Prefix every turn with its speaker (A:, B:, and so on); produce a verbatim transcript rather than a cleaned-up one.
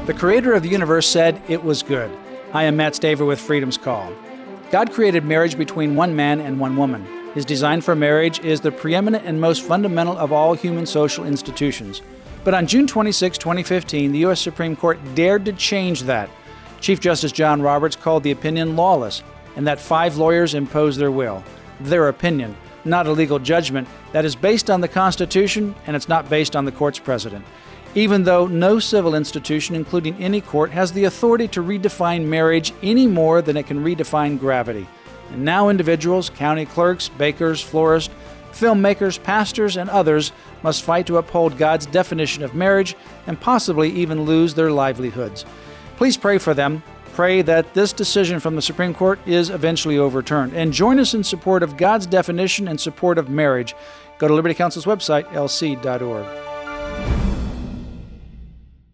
A: The creator of the universe said it was good. I am Matt Staver with Freedom's Call. God created marriage between one man and one woman. His design for marriage is the preeminent and most fundamental of all human social institutions. But on June twenty-sixth, twenty fifteen, the U S Supreme Court dared to change that. Chief Justice John Roberts called the opinion lawless, and that five lawyers imposed their will. Their opinion, not a legal judgment, that is based on the Constitution, and it's not based on the court's precedent. Even though no civil institution, including any court, has the authority to redefine marriage any more than it can redefine gravity. And now individuals, county clerks, bakers, florists, filmmakers, pastors, and others must fight to uphold God's definition of marriage and possibly even lose their livelihoods. Please pray for them. Pray that this decision from the Supreme Court is eventually overturned. And join us in support of God's definition and support of marriage. Go to Liberty Counsel's website, L C dot org.